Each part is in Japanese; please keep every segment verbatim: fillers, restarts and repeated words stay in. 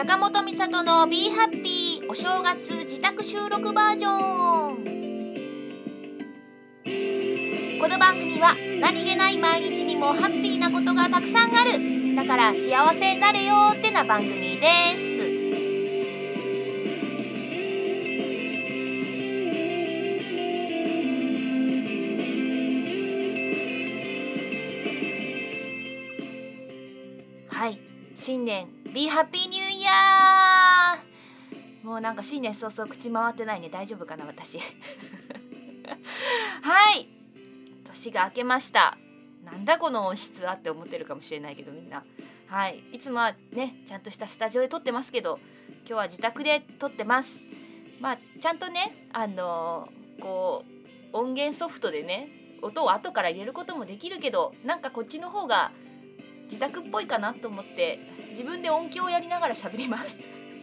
坂本美里の Be Happy お正月自宅収録バージョン。この番組は何気ない毎日にもハッピーなことがたくさんある、だから幸せになれよってな番組です。はい、新年 Be Happy New Year。 もうなんか新年早々口回ってないね。大丈夫かな私はい、年が明けました。なんだこの音質はって思ってるかもしれないけど、みんなはい、いつもはねちゃんとしたスタジオで撮ってますけど、今日は自宅で撮ってます。まあちゃんとねあのー、こう音源ソフトでね音を後から入れることもできるけど、なんかこっちの方が自宅っぽいかなと思って自分で音響をやりながら喋ります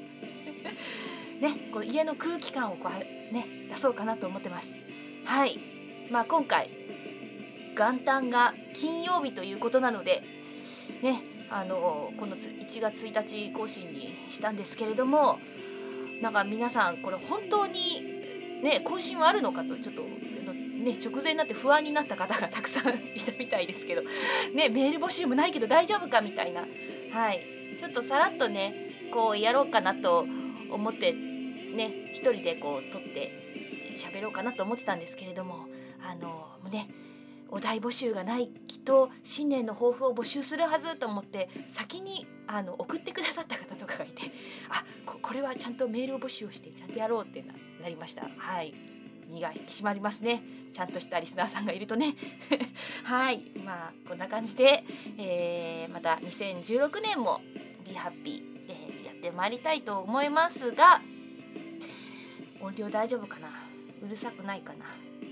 ね、こう家の空気感をこう、ね、出そうかなと思ってます。はい、まあ今回元旦が金曜日ということなのでね、あのこのいちがつついたち更新にしたんですけれども、なんか皆さんこれ本当にね更新はあるのかとちょっとね、直前になって不安になった方がたくさんいたみたいですけど、ね、メール募集もないけど大丈夫かみたいな、はい、ちょっとさらっとねこうやろうかなと思ってね一人でこう撮って喋ろうかなと思ってたんですけれども、あのねお題募集がない、きっと新年の抱負を募集するはずと思って先にあの送ってくださった方とかがいて、あ こ, これはちゃんとメールを募集をしてちゃんとやろうって な, なりました。はい、身が引き締まりますね、ちゃんとしたリスナーさんがいるとねはい、まあこんな感じで、えー、またにせんじゅうろくねんも Be Happy、えー、やってまいりたいと思いますが、音量大丈夫かな、うるさくないかな。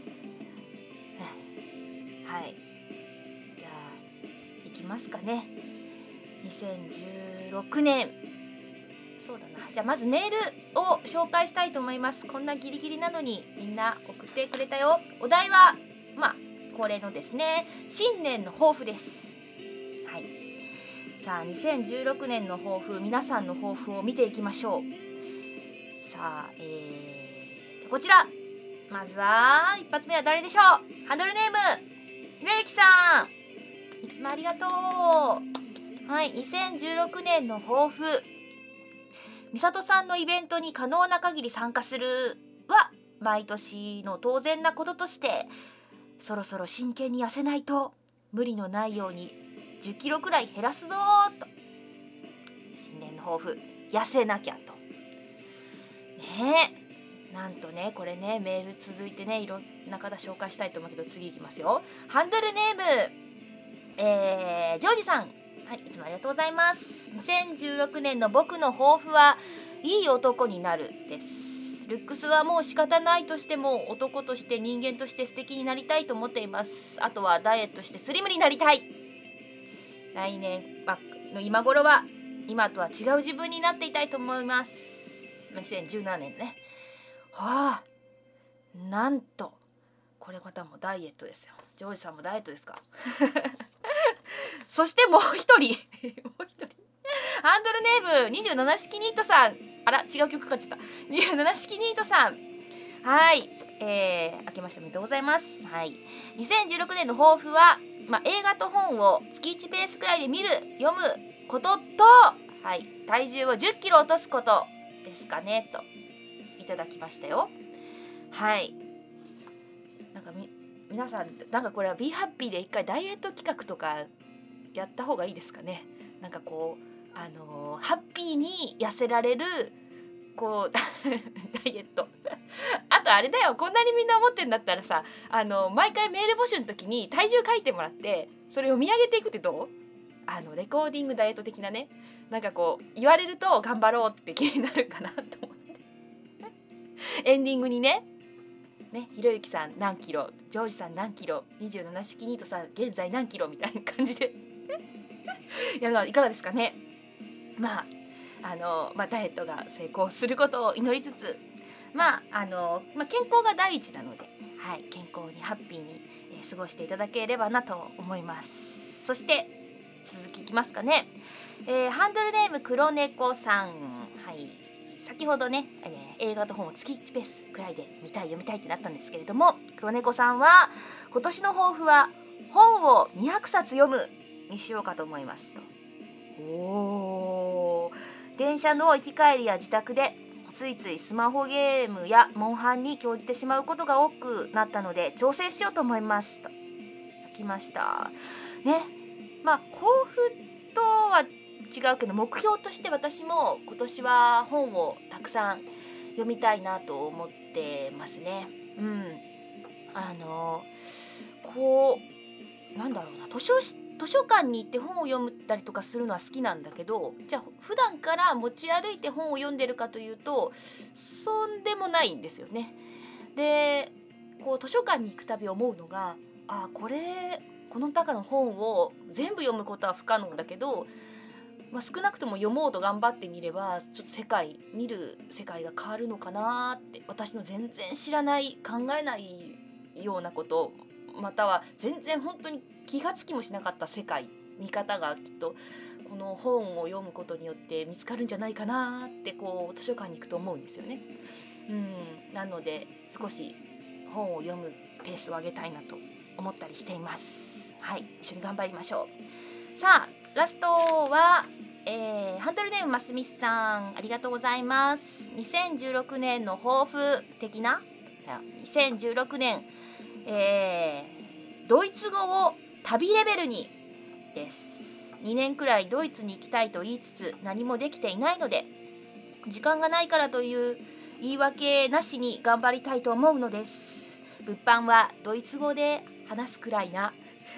はい、じゃあいきますかね。にせんじゅうろくねん、そうだな、じゃあまずメールを紹介したいと思います。こんなギリギリなのにみんな送ってくれたよ。お題はまあ恒例のですね、新年の抱負です。はい、さあにせんじゅうろくねんの抱負、皆さんの抱負を見ていきましょう。さあ、えー、じゃこちら、まずは一発目は誰でしょう。ハンドルネームひろゆきさん、いつもありがとう。はい、にせんじゅうろくねんの抱負、みさとさんのイベントに可能な限り参加するは毎年の当然なこととして、そろそろ真剣に痩せないと無理のないようにじゅっキロくらい減らすぞーと。新年の抱負、痩せなきゃとねえ。なんとねこれねメール続いてねいろんな方紹介したいと思うけど、次いきますよ。ハンドルネーム、えー、ジョージさん、はい、いつもありがとうございます。にせんじゅうろくねんの僕の抱負はいい男になるです。ルックスはもう仕方ないとしても男として人間として素敵になりたいと思っています。あとはダイエットしてスリムになりたい。来年の今頃は今とは違う自分になっていたいと思います。にせんじゅうななねんね。はあ、なんとこれ方もダイエットですよ。ジョージさんもダイエットですかそしてもう一人もう一人ハンドルネームにじゅうなな式ニートさん、あら違う曲かっちゃった。にじゅうなな式ニートさん、はい、えー、明けましておめでとうございます。はい、にせんじゅうろくねんの抱負は、まあ、映画と本を月いちペースくらいで見る読むことと、はい、体重をじゅっキロ落とすことですかねといただきましたよ。はい、なんかみ皆さんなんかこれは Be Happy で一回ダイエット企画とかやった方がいいですかね。なんかこうあのー、ハッピーに痩せられるこうダイエットあとあれだよ、こんなにみんな思ってんだったらさ、あの毎回メール募集の時に体重書いてもらってそれを見上げていくってどう？あのレコーディングダイエット的なね、なんかこう言われると頑張ろうって気になるかなと思ってエンディングにねね、ひろゆきさん何キロ、ジョージさん何キロ、にじゅうなな式ニートさん現在何キロみたいな感じでやるのはいかがですかね。まああの、まあ、ダイエットが成功することを祈りつつ、まああのまあ、健康が第一なので、はい、健康にハッピーに、えー、過ごしていただければなと思います。そして続きいきますかね。えー、ハンドルネーム黒猫さん、はい、先ほどね、えー、映画と本を月いちペースくらいで見たい読みたいってなったんですけれども、黒猫さんは今年の抱負は本をにひゃくさつ読むにしようかと思いますと。おー、電車の行き帰りや自宅でついついスマホゲームやモンハンに興じてしまうことが多くなったので挑戦しようと思いますと来ましたね。まあ抱負とは違うけど、目標として私も今年は本をたくさん読みたいなと思ってますね。うん、あのこうなんだろうな、図書図書館に行って本を読んだりとかするのは好きなんだけど、じゃあ普段から持ち歩いて本を読んでるかというとそんでもないんですよね。でこう図書館に行くたび思うのが、あこれこの中の本を全部読むことは不可能だけど、まあ、少なくとも読もうと頑張ってみればちょっと世界見る世界が変わるのかなって、私の全然知らない考えないようなこと、または全然本当に気がつきもしなかった世界見方がきっとこの本を読むことによって見つかるんじゃないかなってこう図書館に行くと思うんですよね。うんなので少し本を読むペースを上げたいなと思ったりしています。はい、一緒に頑張りましょう。さあラストは、えー、ハンドルネームますみさん、ありがとうございます。にせんじゅうろくねんの抱負的なにせんじゅうろくねん、えー、ドイツ語を旅レベルにです。にねんくらいドイツに行きたいと言いつつ何もできていないので、時間がないからという言い訳なしに頑張りたいと思うのです。物販はドイツ語で話すくらいな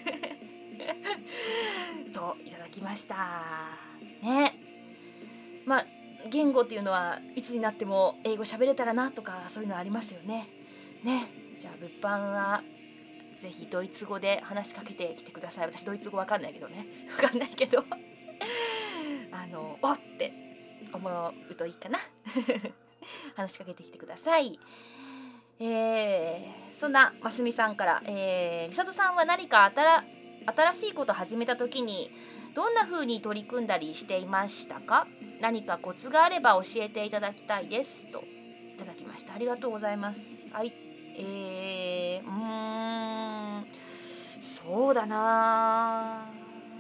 といただきましたね。まあ言語っていうのはいつになっても英語喋れたらなとかそういうのありますよね。ね、じゃあ物販はぜひドイツ語で話しかけてきてください。私ドイツ語わかんないけどねわかんないけどあのおって思うといいかな話しかけてきてください。えー、そんなますみさんから、えー、みさとさんは何か新新しいことを始めた時にどんな風に取り組んだりしていましたか？何かコツがあれば教えていただきたいですといただきました。ありがとうございます。はい、えー、うーんそうだな、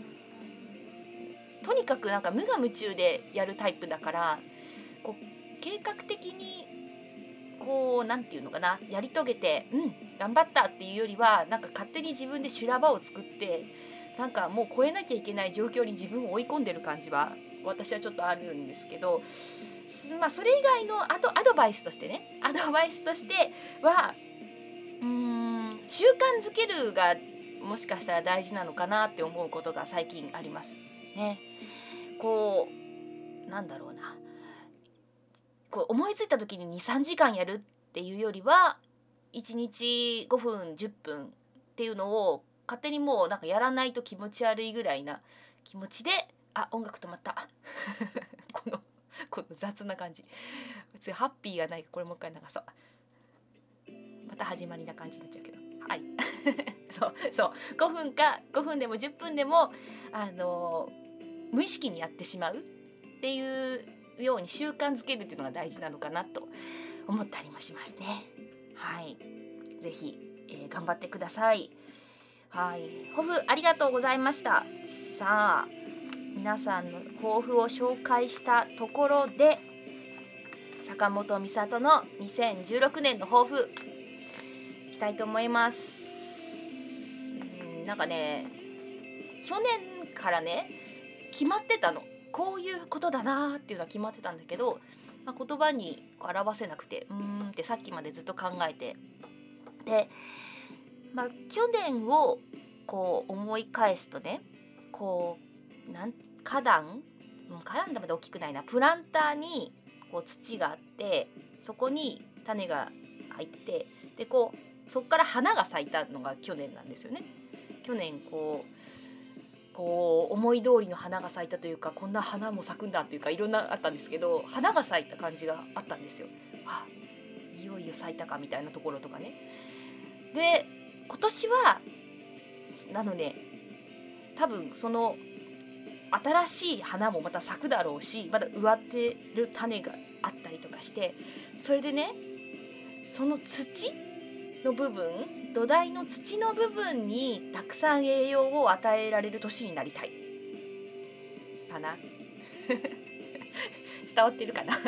とにかくなんか無我夢中でやるタイプだから、こう計画的にこうなんていうのかな、やり遂げてうん頑張ったっていうよりは、なんか勝手に自分で修羅場を作ってなんかもう超えなきゃいけない状況に自分を追い込んでる感じは私はちょっとあるんですけど、まあそれ以外のあとアドバイスとしてねアドバイスとしてはうーん習慣づけるがもしかしたら大事なのかなって思うことが最近ありますね。こうなんだろうな、こう思いついた時に にさんじかんやるっていうよりはいちにちごふんじゅっぷんっていうのを勝手にもうなんかやらないと気持ち悪いぐらいな気持ちで、あ音楽止まったこのこの雑な感じ、普通ハッピーがないか、これもう一回流そう、また始まりな感じになっちゃうけど、はいそうそうごふんかごふんでもじゅっぷんでもあの無意識にやってしまうっていうように習慣づけるっていうのが大事なのかなと思ったりもしますね。はい、ぜひ、えー、頑張ってください。はい、抱負ありがとうございました。さあ皆さんの抱負を紹介したところで、坂本美里のにせんじゅうろくねんの抱負いきたいと思います。うんなんかね去年からね決まってたの、こういうことだなっていうのは決まってたんだけど、まあ、言葉に表せなくてうーんってさっきまでずっと考えてで、まあ、去年をこう思い返すとね、こうなん花壇花壇まで大きくないな、プランターにこう土があってそこに種が入ってて、でこうそこから花が咲いたのが去年なんですよね。去年こうこう思い通りの花が咲いたというか、こんな花も咲くんだというかいろんなあったんですけど、花が咲いた感じがあったんですよ。あ、いよいよ咲いたかみたいなところとかね。で今年はなのね、多分その新しい花もまた咲くだろうし、まだ植わってる種があったりとかして、それでね、その土の部分、土台の土の部分にたくさん栄養を与えられる年になりたいかな伝わってるかな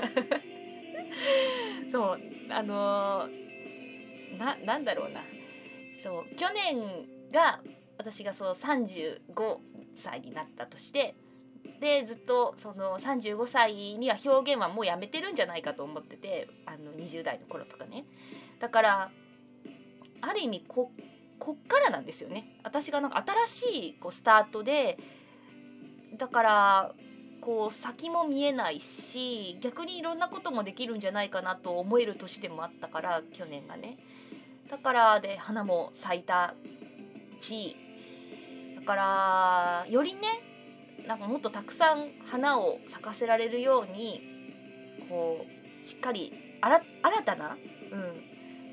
そう、あのー、な、なんだろうな、そう去年が私がそうさんじゅうごさいになったとして、でずっとそのさんじゅうごさいには表現はもうやめてるんじゃないかと思ってて、あのにじゅう代の頃とかね。だからある意味 こ, こっからなんですよね。私がなんか新しいこうスタートで、だからこう先も見えないし、逆にいろんなこともできるんじゃないかなと思える年でもあったから、去年がね。だからで花も咲いたし、だからよりね、なんかもっとたくさん花を咲かせられるように、こうしっかりあら新たな、うん、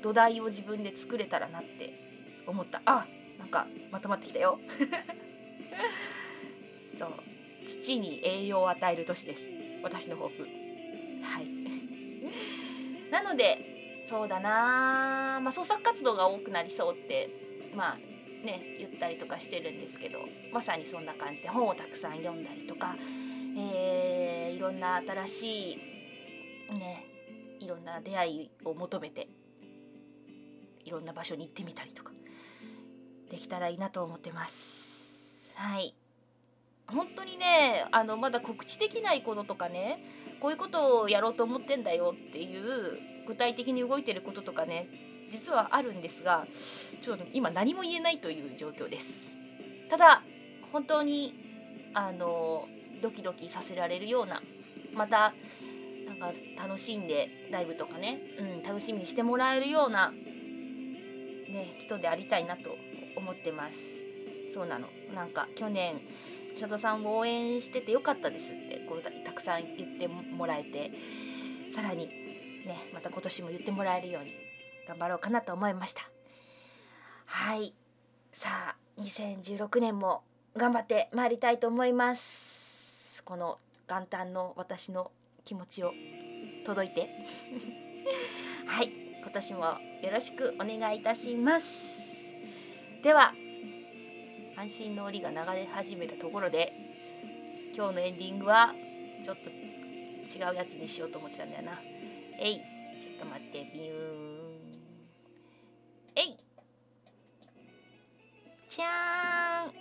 土台を自分で作れたらなって思った。あ、なんかまとまってきたよそう、土に栄養を与える年です、私の抱負。はいなのでそうだな、まあ、創作活動が多くなりそうってまあね言ったりとかしてるんですけど、まさにそんな感じで本をたくさん読んだりとか、えー、いろんな新しいね、いろんな出会いを求めていろんな場所に行ってみたりとかできたらいいなと思ってます。はい、本当にね、あのまだ告知できないこととかね、こういうことをやろうと思ってんだよっていう具体的に動いてることとかね、実はあるんですが、ちょっと今何も言えないという状況です。ただ本当にあのドキドキさせられるような、またなんか楽しんでライブとかね、うん、楽しみにしてもらえるような、ね、人でありたいなと思ってます。そうなの、なんか去年千里さんを応援しててよかったですってこうたくさん言ってもらえて、さらにねまた今年も言ってもらえるように頑張ろうかなと思いました。はい、さあにせんじゅうろくねんも頑張ってまいりたいと思います。この元旦の私の気持ちを届いてはい今年もよろしくお願いいたします。では安心の折が流れ始めたところで、今日のエンディングはちょっと違うやつにしようと思ってたんだよな。えい、ちょっと待って、ビューン、えい、ちゃー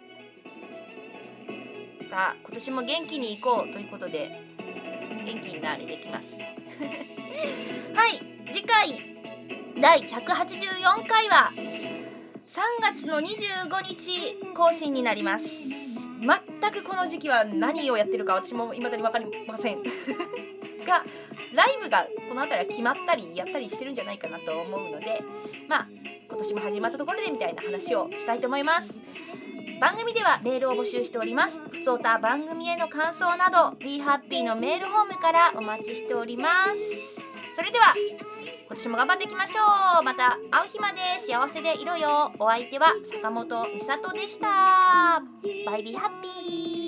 ん。さあ今年も元気に行こうということで、元気になれできますはい、次回だいひゃくはちじゅうよんかいはさんがつのにじゅうごにち更新になります。全くこの時期は何をやってるか私も未だに分かりませんが、ライブがこの辺りは決まったりやったりしてるんじゃないかなと思うので、まあ今年も始まったところでみたいな話をしたいと思います。番組ではメールを募集しております。ふつおた番組への感想など Be Happy のメールフォームからお待ちしております。それでは今年も頑張っていきましょう。また会う日まで幸せでいろよ。お相手は坂本美里でした。バイビーハッピー。